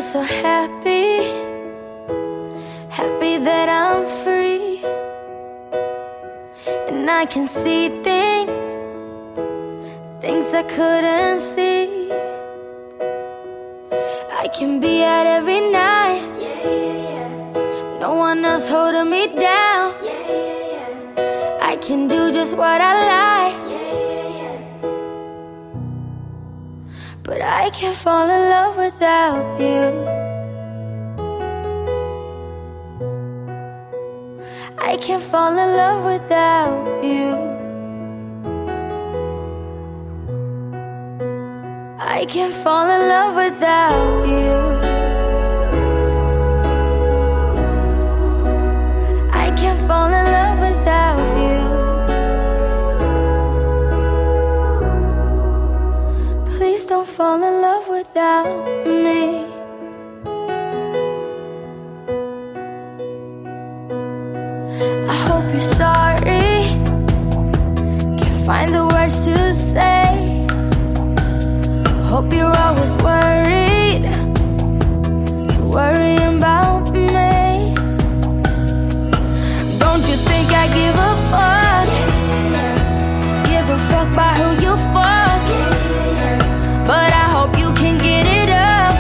so happy, happy that I'm free, and I can see things I couldn't see. I can be out every night, no one else holding me down. I can do just what I like, but I can't fall in love without you. I can't fall in love without you. I can't fall in love without you. I can't fall in love without you. Please don't fall in love without me. I hope you're sorry, can't find the words to say. Hope you're always worried, you're worrying about me. Don't you think I give a fuck? Give a fuck by who you fuck. But I hope you can get it up,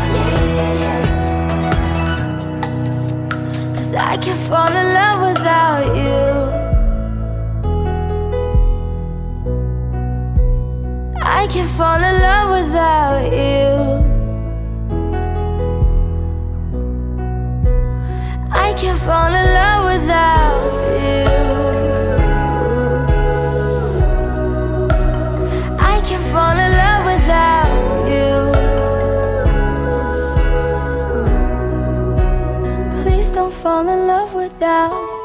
'cause I can't fall in love without you. I can't fall in love without you. I can't fall in love without you. I can't fall in love without you. Please don't fall in love without